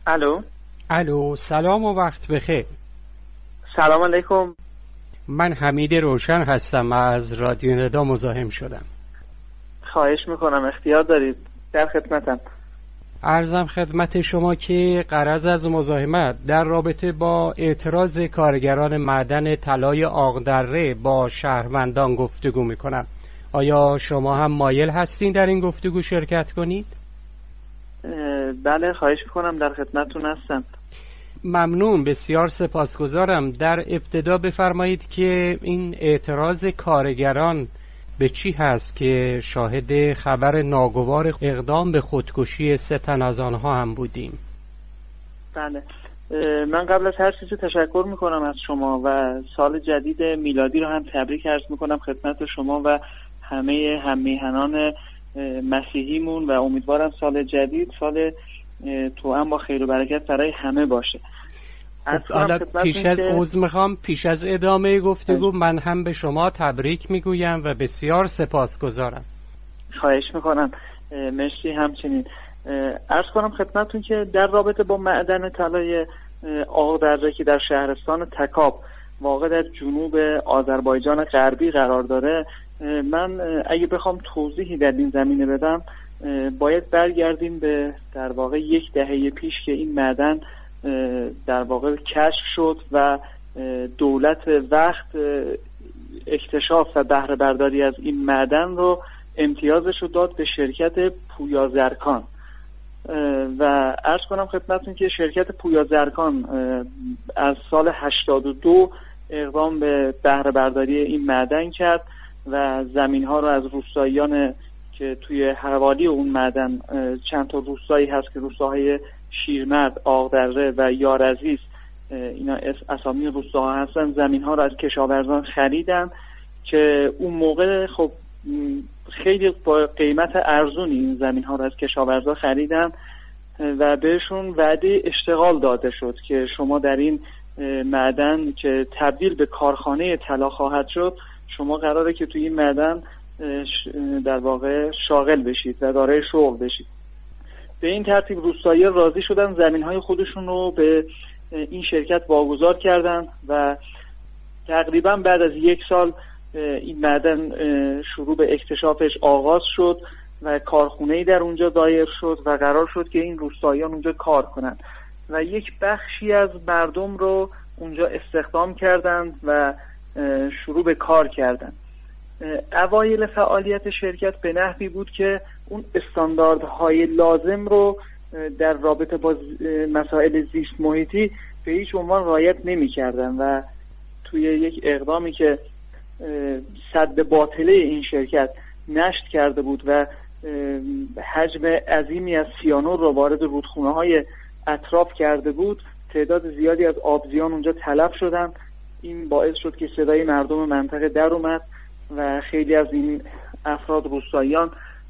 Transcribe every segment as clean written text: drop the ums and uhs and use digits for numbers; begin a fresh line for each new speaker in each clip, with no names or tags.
الو، سلام و وقت بخیر.
سلام علیکم.
من حمید روشن هستم، از رادیو ندا مزاحم شدم.
خواهش میکنم، اختیار دارید، در خدمتم.
عرضم خدمت شما که غرض از مزاحمت در رابطه با اعتراض کارگران معدن طلای آقدره با شهروندان گفتگو میکنم. آیا شما هم مایل هستین در این گفتگو شرکت کنید؟
بله، خواهش میکنم، در خدمتتون هستم.
ممنون، بسیار سپاسگزارم. در ابتدا بفرمایید که این اعتراض کارگران به چی هست که شاهد خبر ناگوار اقدام به خودکشی 3 تن از آنها هم بودیم؟
بله، من قبل از هر چیزی تشکر میکنم از شما و سال جدید میلادی رو هم تبریک عرض میکنم خدمت شما و همه هممیهنان مسیحیمون و امیدوارم سال جدید سال توأم با خیر و برکت برای همه باشه.
حالا پیش از ادامه گفتگو من هم به شما تبریک میگویم و بسیار سپاسگزارم.
خواهش میکنم، مرسی. همچنین عرض کنم خدمتتون که در رابطه با معدن طلای آقدره که در شهرستان تکاب واقع در جنوب آذربایجان غربی قرار داره، من اگه بخوام توضیحی در این زمینه بدم باید برگردیم به در واقع 1 دهه پیش که این معدن در واقع کشف شد و دولت وقت اکتشاف و بهره برداری از این معدن رو امتیازش رو داد به شرکت پویا زرکان و عرض کنم خدمتتون که شرکت پویا زرکان از سال 82 اقدام به بهره برداری این معدن کرد و زمین‌ها رو از روستاییان که توی حوالی اون معدن چند تا روستایی هست که روستاهای شیرمرد، آقدره و یارعزیز، اینا اسامی روستاها هستن، زمین‌ها رو از کشاورزان خریدن که اون موقع خب خیلی با قیمت ارزونی این زمین‌ها رو از کشاورزان خریدن و بهشون وعده اشتغال داده شد که شما در این معدن که تبدیل به کارخانه طلا خواهد شد، شما قراره که توی این معدن در واقع شاغل بشید و دارای شغل بشید. به این ترتیب روستایی‌ها راضی شدن، زمین‌های خودشون رو به این شرکت واگذار کردن و تقریبا بعد از 1 سال این معدن شروع به اکتشافش آغاز شد و کارخونه‌ای در اونجا دایر شد و قرار شد که این روستاییان اونجا کار کنند و یک بخشی از مردم رو اونجا استخدام کردند و شروع به کار کردند. اوایل فعالیت شرکت به نحوی بود که اون استانداردهای لازم رو در رابطه با مسائل زیست محیطی به هیچ عنوان رعایت نمی‌کردن و توی یک اقدامی که سد باطله این شرکت نشت کرده بود و حجم عظیمی از سیانور رو وارد رودخونه‌های اطراف کرده بود، تعداد زیادی از آبزیان اونجا تلف شدن. این باعث شد که صدای مردم منطقه در اومد و خیلی از این افراد روستاییان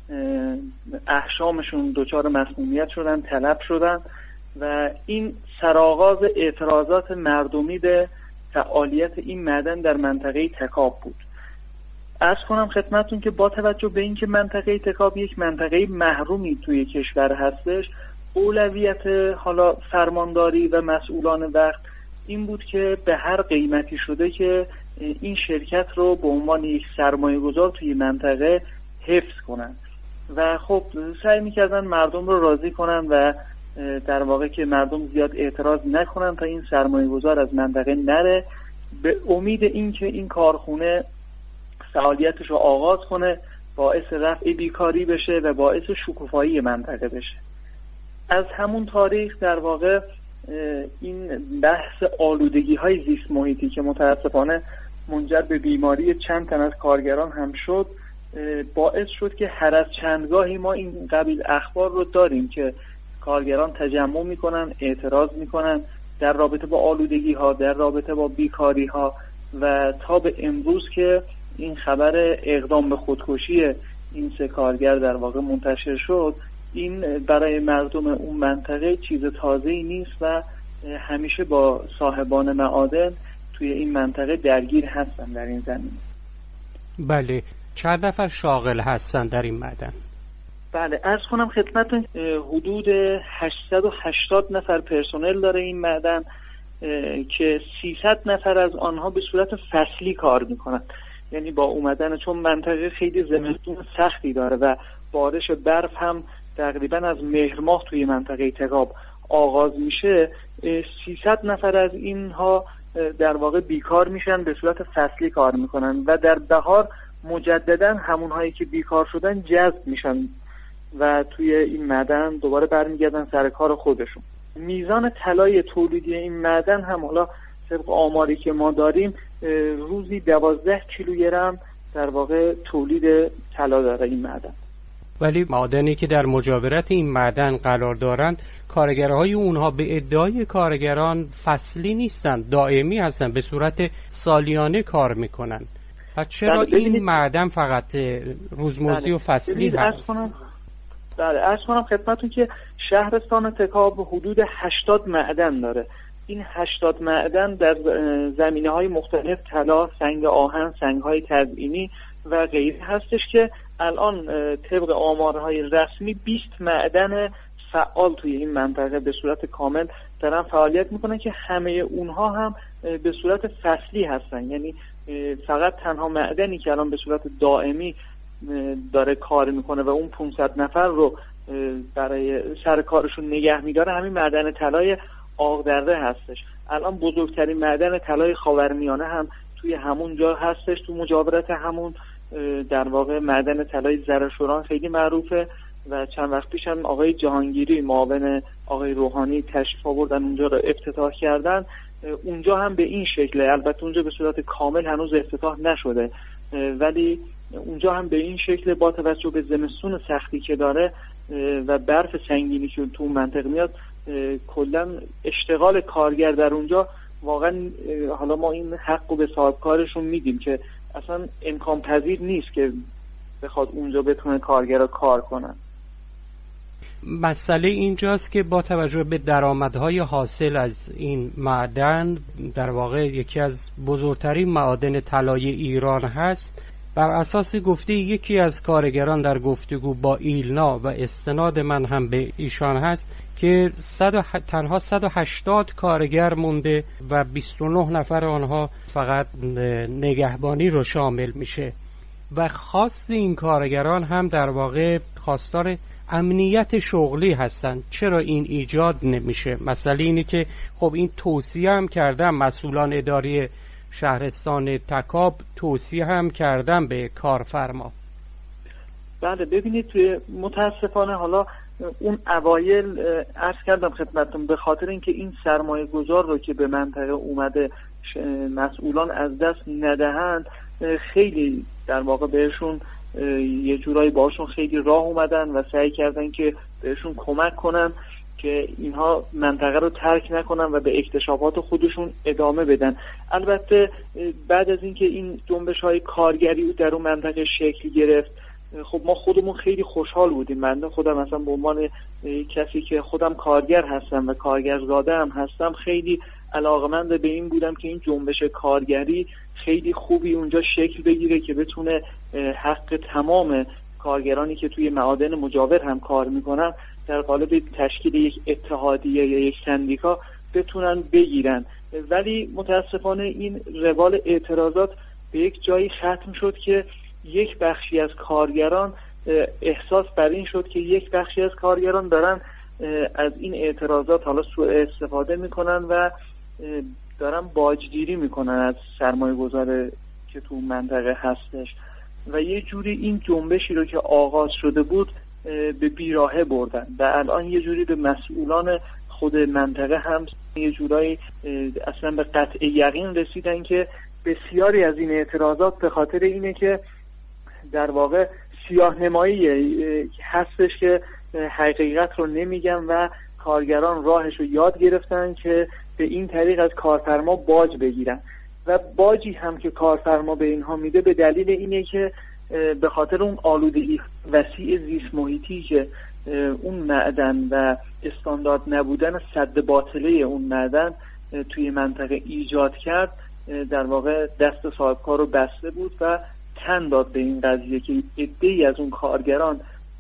احشامشون دچار مسمومیت شدن، تلف شدن و این سرآغاز اعتراضات مردمی به فعالیت این معدن در منطقه تکاب بود. عرض کنم خدمتتون که با توجه به اینکه منطقه تکاب یک منطقه محرومی توی کشور هستش، اولویت حالا فرمانداری و مسئولان وقت این بود که به هر قیمتی شده که این شرکت رو به عنوان یک سرمایه‌گذار توی منطقه حفظ کنن و خب سعی می‌کردن مردم رو راضی کنن و در واقع که مردم زیاد اعتراض نکنن تا این سرمایه‌گذار از منطقه نره، به امید اینکه این کارخونه فعالیتش رو آغاز کنه، باعث رفع بیکاری بشه و باعث شکوفایی منطقه بشه. از همون تاریخ در واقع این بحث آلودگی‌های زیست محیطی که متاسفانه منجر به بیماری چند تن از کارگران هم شد، باعث شد که هر از چندگاهی ما این قبیل اخبار رو داریم که کارگران تجمع میکنن، اعتراض میکنن در رابطه با آلودگی‌ها، در رابطه با بیکاری‌ها و تا به امروز که این خبر اقدام به خودکشی این 3 کارگر در واقع منتشر شد. این برای مردم اون منطقه چیز تازه‌ای نیست و همیشه با صاحبان معادن توی این منطقه درگیر هستن در این زمینه.
بله، چند نفر شاغل هستن در این معدن؟
بله، عرض کنم خدمتتون حدود 880 نفر پرسنل داره این معدن که 300 نفر از آنها به صورت فصلی کار میکنن. یعنی با اومدن، چون منطقه خیلی زمستون سختی داره و بارش برف هم تقریبا از مهر ماه توی منطقه تکاب آغاز میشه، 300 نفر از اینها در واقع بیکار میشن، به صورت فصلی کار میکنن و در بهار مجددا همونهایی که بیکار شدن جذب میشن و توی این معدن دوباره برمیگردن سر کار خودشون. میزان طلای تولیدی این معدن هم حالا طبق آماری که ما داریم روزی 12 کیلوگرم در واقع تولید طلا داره این معدن.
ولی معادنی که در مجاورت این معدن قرار دارند، کارگرهای اونها به ادعای کارگران فصلی نیستند، دائمی هستند، به صورت سالیانه کار میکنن. پس چرا این معدن فقط روزمزدی و فصلی هست؟
عرض کنم خدمتتون که شهرستان تکاب حدود 80 معدن داره. این 80 معدن در زمینه‌های مختلف، طلا، سنگ آهن، سنگ‌های تزئینی و غیره هستش که الان طبق آمارهای رسمی 20 معدن فعال توی این منطقه به صورت کامل دارن فعالیت میکنن که همه اونها هم به صورت فصلی هستن. یعنی فقط تنها معدنی که الان به صورت دائمی داره کار میکنه و اون 500 نفر رو برای سر کارشون نگه میداره همین معدن طلای آغدره هستش. الان بزرگترین معدن طلای خاورمیانه هم توی همون جا هستش، تو مجاورت همون در واقع معدن طلای زرشوران خیلی معروفه و چند وقت پیش هم آقای جهانگیری معاون آقای روحانی تشریف آوردن اونجا رو افتتاح کردن. اونجا هم به این شکله، البته اونجا به صورت کامل هنوز افتتاح نشده، ولی اونجا هم به این شکل با توجه به زمستون سختی که داره و برف سنگینی که تو منطقه میاد، کلا اشتغال کارگر در اونجا واقعا، حالا ما این حقو به صاحب کارشون میدیم که اصلا امکان پذیر نیست که بخواد اونجا بتونه کارگرها کار کنن.
مسئله اینجاست که با توجه به درآمدهای حاصل از این معدن، در واقع یکی از بزرگترین معادن طلای ایران هست، بر اساس گفته یکی از کارگران در گفتگو با ایلنا و استناد من هم به ایشان هست که تنها 180 کارگر مونده و 29 نفر آنها فقط نگهبانی رو شامل میشه و خواست این کارگران هم در واقع خواستار امنیت شغلی هستند. چرا این ایجاد نمیشه؟ مسئله اینه که خب این توصیه هم کردن مسئولان اداری شهرستان تکاب، توصیه هم کردن به کارفرما.
بله ببینید، توی متاسفانه حالا اون اوایل عرض کردم خدمتتون، به خاطر اینکه این سرمایه گذار رو که به منطقه اومده مسئولان از دست ندهند، خیلی در واقع بهشون یه جورایی باشون خیلی راه اومدن و سعی کردن که بهشون کمک کنن که اینها منطقه رو ترک نکنن و به اکتشافات خودشون ادامه بدن. البته بعد از اینکه این جنبش‌های کارگری در اون منطقه شکل گرفت، خب ما خودمون خیلی خوشحال بودیم. من خودم مثلا به عنوان کسی که خودم کارگر هستم و کارگرزاده هم هستم، خیلی علاقمند به این بودم که این جنبش کارگری خیلی خوبی اونجا شکل بگیره که بتونه حق تمام کارگرانی که توی معادن مجاور هم کار میکنن در قالب تشکیل یک اتحادیه یا یک سندیکا بتونن بگیرن. ولی متاسفانه این روال اعتراضات به یک جایی ختم شد که یک بخشی از کارگران احساس بر این شد که یک بخشی از کارگران دارن از این اعتراضات حالا سوء استفاده میکنن و دارن باجگیری میکنن از سرمایه گذار که تو منطقه هستش و یه جوری این جنبشی رو که آغاز شده بود به بیراهه بردن و الان یه جوری به مسئولان خود منطقه هم یه جورایی اصلا به قطع یقین رسیدن که بسیاری از این اعتراضات به خاطر اینه که در واقع سیاه‌نمایی هستش که حقیقت رو نمیگن و کارگران راهش رو یاد گرفتن که به این طریق از کارفرما باج بگیرن و باجی هم که کارفرما به اینها میده به دلیل اینه که به خاطر اون آلودگی وسیع زیست محیطی که اون معدن و استاندارد نبودن سد باطله اون معدن توی منطقه ایجاد کرد، در واقع دست صاحبکار رو بسته بود و تن داد به این قضیه که عده‌ای از اون کارگران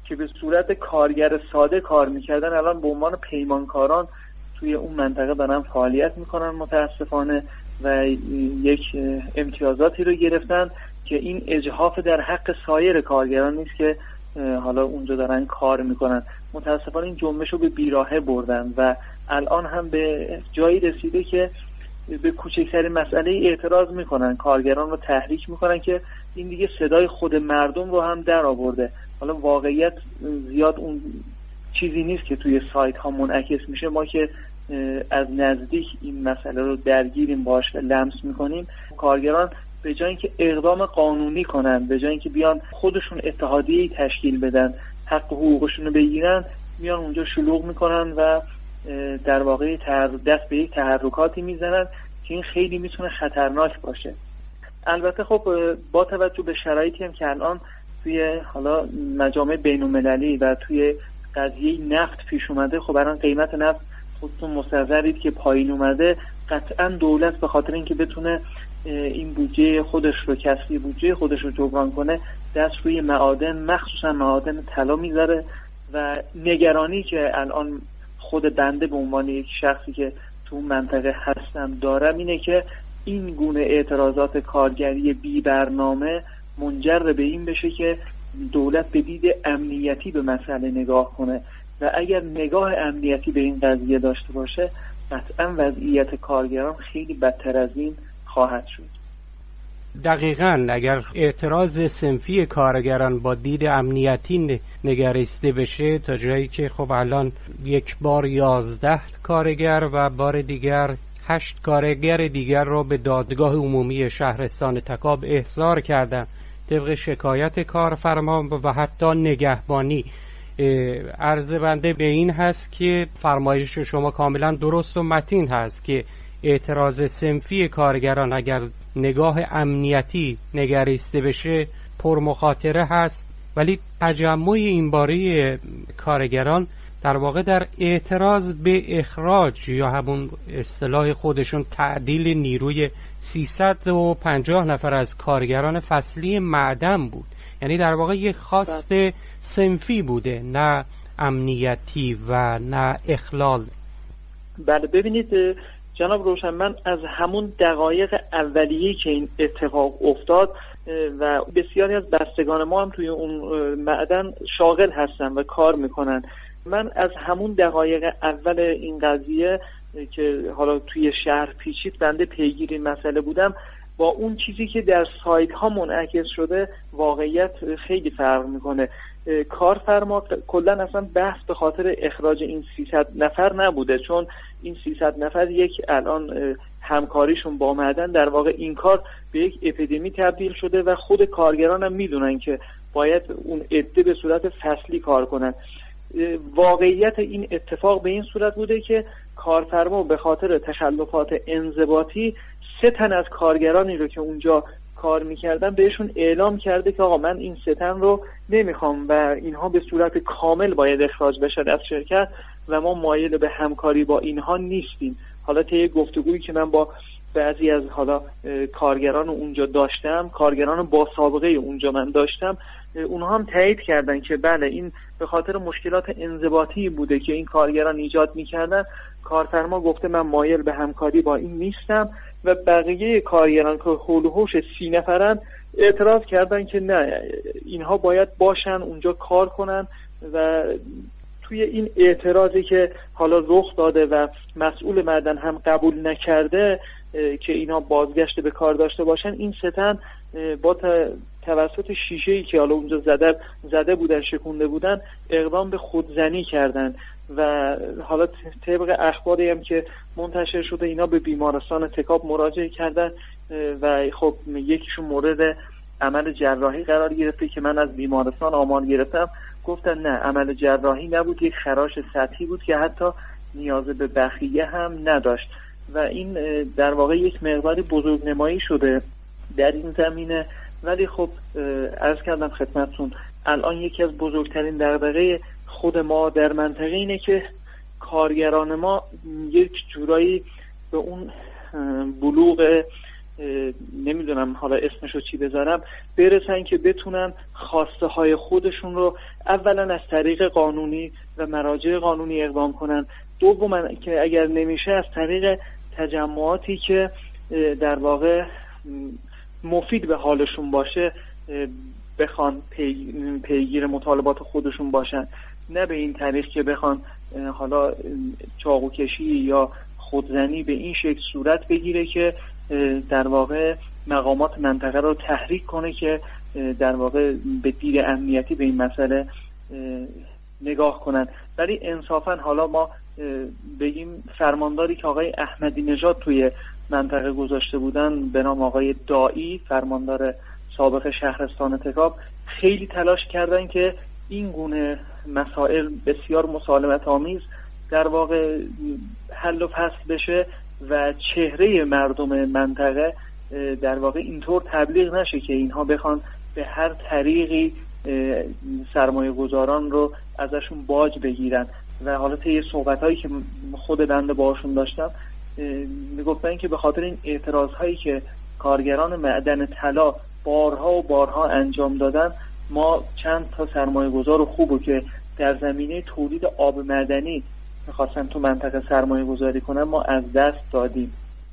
که به صورت کارگر ساده کار میکردن الان به عنوان پیمانکاران توی اون منطقه دارن فعالیت میکنن متاسفانه و یک امتیازاتی رو گرفتن که این اجحاف در حق سایر کارگران نیست که حالا اونجا دارن کار میکنن. متاسفانه این جنبش رو به بیراهه بردن و الان هم به جایی رسیده که به کوچکترین مسئله اعتراض میکنن، کارگران رو تحریک میکنن که این دیگه صدای خود مردم رو هم در آورده. حالا واقعیت زیاد اون چیزی نیست که توی سایت ها منعکس میشه. ما که از نزدیک این مسئله رو درگیریم باش و لمس میکنیم، کارگران به جای اینکه اقدام قانونی کنن، به جای اینکه بیان خودشون اتحادیه‌ای تشکیل بدن، حق حقوقشون رو بگیرن، میان اونجا شلوغ میکنن و در واقع دست به یک تحرکاتی میزنن که این خیلی میتونه خطرناک باشه. البته خب با توجه به شرایطی هم که الان توی حالا مجامع بین‌المللی و توی قضیه نفت پیش اومده، خب الان قیمت نفت خودتون مستحضرید که پایین اومده. قطعا دولت به خاطر اینکه بتونه این بودجه خودش رو، کسری بودجه خودش رو جبران کنه، دست روی معادن، مخصوصا معادن طلا میذاره و نگرانی که الان خود بنده به عنوان یک شخصی که تو منطقه هستم دارم اینه که این گونه اعتراضات کارگری بی برنامه منجر به این بشه که دولت به دید امنیتی به مسئله نگاه کنه و اگر نگاه امنیتی به این قضیه داشته باشه قطعا وضعیت کارگران خیلی بدتر از این خواهد شد.
دقیقاً اگر اعتراض صنفی کارگران با دید امنیتی نگریسته بشه، تا جایی که خب الان یک بار 11 کارگر و بار دیگر 8 کارگر دیگر را به دادگاه عمومی شهرستان تکاب احضار کردند طبق شکایت کارفرما و حتی نگهبانی. عرض بنده به این هست که فرمایش شما کاملا درست و متین هست که اعتراض صنفی کارگران اگر نگاه امنیتی نگریسته بشه پرمخاطره هست، ولی تجمع این باره کارگران در واقع در اعتراض به اخراج یا همون اصطلاح خودشون تعدیل نیروی 350 نفر از کارگران فصلی معدن بود. یعنی در واقع یک خواست صنفی بوده، نه امنیتی و نه اخلال.
بله ببینید جناب روشن، من از همون دقایق اولیه‌ای که این اتفاق افتاد و بسیاری از بستگان ما هم توی اون معدن شاغل هستن و کار میکنن، من از همون دقایق اول این قضیه که حالا توی شهر پیچید بنده پیگیر این مسئله بودم، با اون چیزی که در سایت ها منعکس شده واقعیت خیلی فرق میکنه. کارفرما کلا اصلا بحث به خاطر اخراج این 300 نفر نبوده، چون این 300 نفر یک الان همکاریشون با معدن در واقع این کار به یک اپیدمی تبدیل شده و خود کارگران هم میدونن که باید اون عده به صورت فصلی کار کنن. واقعیت این اتفاق به این صورت بوده که کارفرما به خاطر تخلفات انضباطی 3 تن از کارگرانی رو که اونجا کار میکردن بهشون اعلام کرده که آقا من این 3 تن رو نمیخوام و اینها به صورت کامل باید اخراج بشن از شرکت و ما مایل به همکاری با اینها نیستیم. حالا طی گفتگویی که من با بعضی از حالا کارگران اونجا داشتم، کارگران با سابقه اونجا من داشتم، اونها هم تایید کردن که بله این به خاطر مشکلات انضباطی بوده که این کارگران ایجاد میکردن. کارفرما گفته من مایل به همکاری با این نیستم و بقیه کارگران که حول و حوش 30 نفرن اعتراض کردن که نه اینها باید باشن اونجا کار کنن و توی این اعتراضی که حالا رخ داده و مسئول معدن هم قبول نکرده که اینا بازگشت به کار داشته باشن، این 3 تن با توسط شیشه‌ای که حالا اونجا زده بودن، شکونده بودن، اقدام به خودزنی کردن و حالا طبق اخباری هم که منتشر شده اینا به بیمارستان تکاب مراجعه کردن و خب یکیشون مورد عمل جراحی قرار گرفته که من از بیمارستان آمار گرفتم، گفتن نه عمل جراحی نبود، یک خراش سطحی بود که حتی نیاز به بخیه هم نداشت و این در واقع یک مقداری بزرگنمایی شده در این زمینه. ولی خب عرض کردم خدمتتون الان یکی از بزرگترین دغدغه خود ما در منطقه اینه که کارگران ما یک جورایی به اون بلوغ نمیدونم حالا اسمشو چی بذارم، برسن که بتونن خواسته های خودشون رو اولا از طریق قانونی و مراجع قانونی اقدام کنن، دوما که اگر نمیشه از طریق تجمعاتی که در واقع مفید به حالشون باشه بخوان پیگیر مطالبات خودشون باشن، نه به این طریق که بخوان حالا چاقوکشی یا خودزنی به این شکل صورت بگیره که در واقع مقامات منطقه رو تحریک کنه که در واقع به دید امنیتی به این مسئله نگاه کنن. ولی انصافا حالا ما بگیم فرمانداری که آقای احمدی نژاد توی منطقه گذاشته بودن به نام آقای دایی، فرماندار سابق شهرستان تکاب، خیلی تلاش کردن که این گونه مسائل بسیار مسالمت آمیز در واقع حل و فصل بشه و چهره مردم منطقه در واقع اینطور تبلیغ نشه که اینها بخوان به هر طریقی سرمایه گذاران رو ازشون باج بگیرن. و حالا طی صحبت‌هایی که خود بنده باشون داشتم میگفتن که به خاطر این اعتراض‌هایی که کارگران معدن طلا بارها و بارها انجام دادن، ما چند تا سرمایه گذار خوبو که در زمینه تولید آب معدنی میخواستن تو منطقه سرمایه گذاری کنن ما از دست دادیم.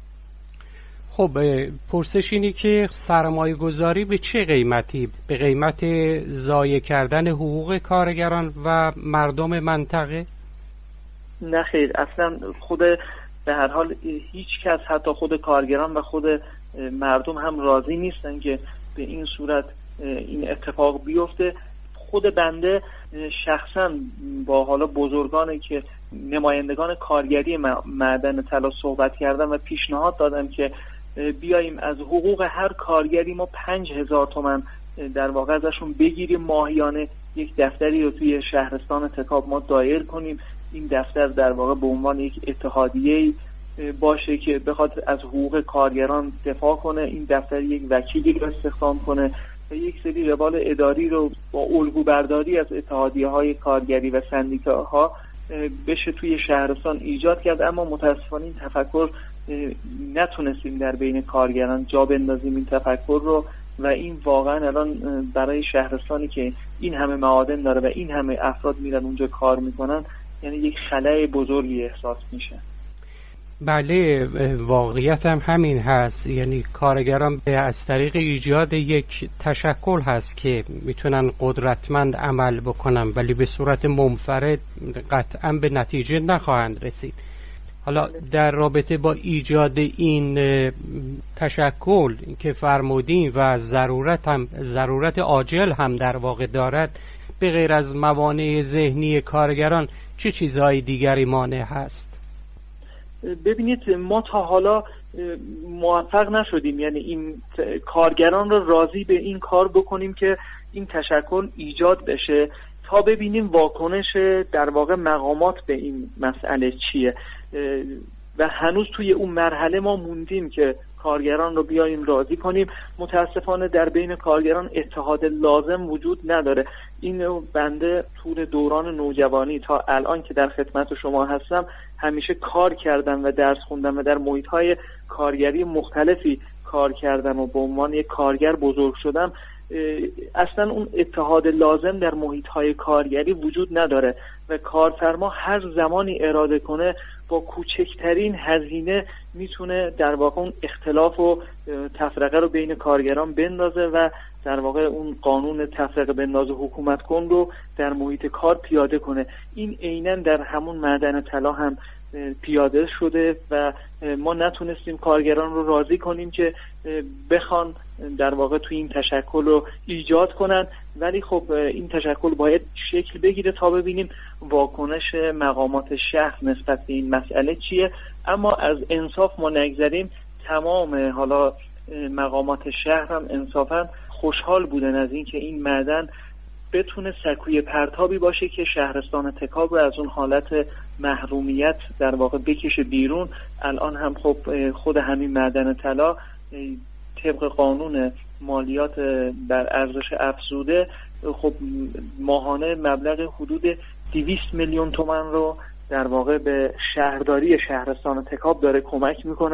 خب پرسش اینی که سرمایه گذاری به چه قیمتی؟ به قیمت ضایع کردن حقوق کارگران و مردم منطقه؟
نه خیر، اصلا خود به هر حال هیچ کس، حتی خود کارگران و خود مردم هم راضی نیستن که به این صورت این اتفاق بیفته. خود بنده شخصا با حالا بزرگانی که نمایندگان کارگری معدن طلا صحبت کردم و پیشنهاد دادم که بیاییم از حقوق هر کارگری ما 5,000 تومان در واقع ازشون بگیریم ماهیانه، یک دفتری رو توی شهرستان تکاب ما دایر کنیم. این دفتر در واقع به عنوان یک اتحادیه باشه که بخواد از حقوق کارگران دفاع کنه. این دفتر یک وکیلی رو استخدام کنه و یک سری روال اداری رو با الگو برداری از اتحادیه‌های کارگری و سندیکاها بشه توی شهرستان ایجاد کرد. اما متاسفانه این تفکر نتونستیم در بین کارگران جا بندازیم این تفکر رو و این واقعا الان برای شهرستانی که این همه معادن داره و این همه افراد میرن اونجا کار میکنن، یعنی یک خلأ بزرگی احساس میشه.
بله، واقعیت هم همین هست. یعنی کارگران از طریق ایجاد یک تشکل هست که میتونن قدرتمند عمل بکنن، ولی به صورت منفرد قطعا به نتیجه نخواهند رسید. حالا در رابطه با ایجاد این تشکل که فرمودین و ضرورت عاجل هم در واقع دارد، به غیر از موانع ذهنی کارگران چه چیزهای دیگری مانع هست؟
ببینید، ما تا حالا موفق نشدیم یعنی این کارگران رو راضی به این کار بکنیم که این تشکل ایجاد بشه تا ببینیم واکنش در واقع مقامات به این مسئله چیه و هنوز توی اون مرحله ما موندیم که کارگران رو بیاییم راضی کنیم. متاسفانه در بین کارگران اتحاد لازم وجود نداره. این بنده طول دوران نوجوانی تا الان که در خدمت شما هستم همیشه کار کردم و درس خوندم و در محیط‌های کارگری مختلفی کار کردم و به عنوان یک کارگر بزرگ شدم. اصلا اون اتحاد لازم در محیط‌های کارگری وجود نداره و کارفرما هر زمانی اراده کنه با کوچکترین هزینه میتونه در واقع اون اختلاف و تفرقه رو بین کارگران بندازه و در واقع اون قانون تفرقه بنداز حکومت کن رو در محیط کار پیاده کنه. این عیناً در همون معدن طلا هم پیاده شده و ما نتونستیم کارگران رو راضی کنیم که بخوان در واقع توی این تشکل رو ایجاد کنن. ولی خب این تشکل باید شکل بگیره تا ببینیم واکنش مقامات شهر نسبت به این مسئله چیه. اما از انصاف ما نگذریم، تمام حالا مقامات شهر هم انصافا خوشحال بودن از این که این معدن بتونه سکوی پرتابی باشه که شهرستان تکاب رو از اون حالت محرومیت در واقع بکشه بیرون. الان هم خب خود همین معدن طلا طبق قانون مالیات بر ارزش افزوده خب ماهانه مبلغ حدود 200 میلیون تومان رو در واقع به شهرداری شهرستان تکاب داره کمک میکنه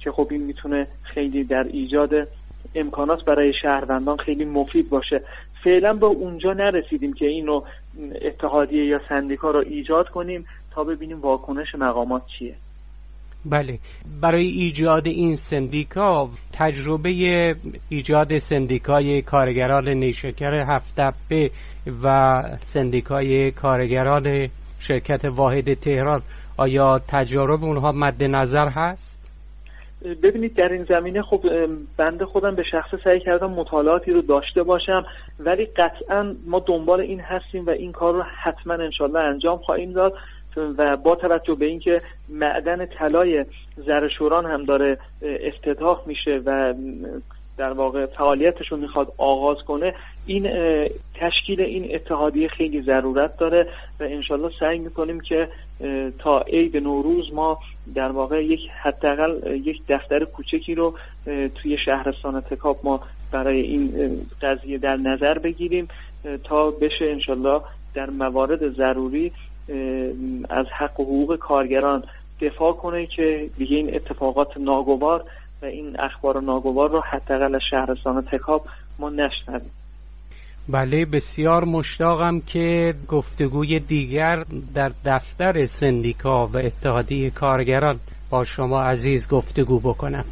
که خب این میتونه خیلی در ایجاد امکانات برای شهروندان خیلی مفید باشه. فعلا به اونجا نرسیدیم که اینو اتحادیه یا سندیکا رو ایجاد کنیم تا ببینیم واکنش مقامات چیه.
بله، برای ایجاد این سندیکا تجربه ایجاد سندیکای کارگران نیشکر هفت‌تپه و سندیکای کارگران شرکت واحد تهران، آیا تجارب اونها مد نظر هست؟
ببینید در این زمینه خب بنده خودم به شخصه سعی کردم مطالعاتی رو داشته باشم، ولی قطعا ما دنبال این هستیم و این کار رو حتما انشالله انجام خواهیم داد و با توجه به اینکه معدن طلای ظره‌شوران هم داره افتتاح میشه و در واقع فعالیتش رو میخواد آغاز کنه، این تشکیل این اتحادیه خیلی ضرورت داره و انشالله سعی میکنیم که تا عید نوروز ما در واقع حداقل یک دفتر کوچکی رو توی شهرستان تکاب ما برای این قضیه در نظر بگیریم تا بشه انشالله در موارد ضروری از حق و حقوق کارگران دفاع کنه که دیگه این اتفاقات ناگوار و این اخبار ناگوار رو حداقل از شهرستان تکاب ما نشنویم.
بله، بسیار مشتاقم که گفتگوی دیگر در دفتر سندیکا و اتحادیه کارگران با شما عزیز گفتگو بکنم.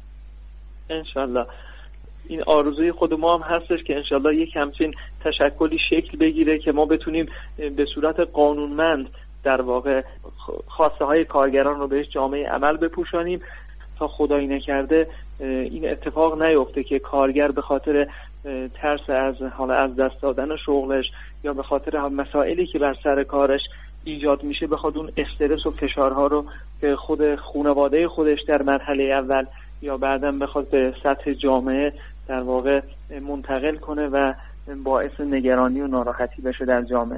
انشالله این آرزوی خود ما هم هستش که انشالله یک همچین تشکلی شکل بگیره که ما بتونیم به صورت قانونمند در واقع خواسته های کارگران رو بهش جامعه عمل بپوشانیم تا خدایی نکرده این اتفاق نیفته که کارگر به خاطر ترس از دست دادن شغلش یا به خاطر مسائلی که بر سر کارش ایجاد میشه بخواد اون استرس و فشارها رو به خود خانواده خودش در مرحله اول یا بعداً بخواد به سطح جامعه در واقع منتقل کنه و باعث نگرانی و ناراحتی بشه در جامعه.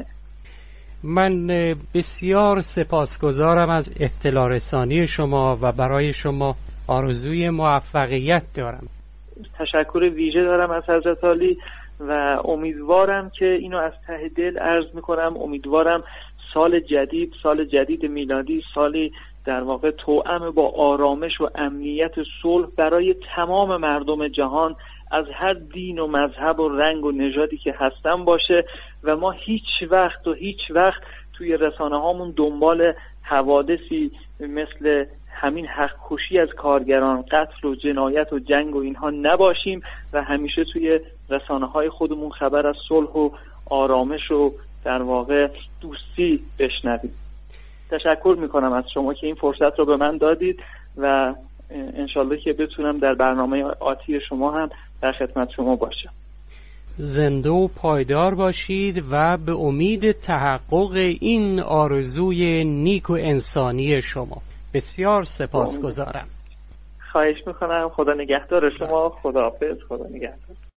من بسیار سپاسگزارم از اطلاع رسانی شما و برای شما آرزوی موفقیت دارم.
تشکر ویژه دارم از حضرت عالی و امیدوارم که اینو از ته دل عرض میکنم، امیدوارم سال جدید میلادی سالی در واقع توأم با آرامش و امنیت و صلح برای تمام مردم جهان از هر دین و مذهب و رنگ و نژادی که هستن باشه و ما هیچ وقت توی رسانه هامون دنبال حوادثی مثل همین حق کشی از کارگران، قتل و جنایت و جنگ و اینها نباشیم و همیشه توی رسانه های خودمون خبر از صلح و آرامش و در واقع دوستی بشنویم. تشکر میکنم از شما که این فرصت رو به من دادید و انشالله که بتونم در برنامه آتی شما هم در خدمت شما باشم.
زنده و پایدار باشید و به امید تحقق این آرزوی نیک و انسانی شما. بسیار سپاسگزارم.
خواهش میکنم. خدا نگهدار شما. خداحافظ. خدا نگهدار.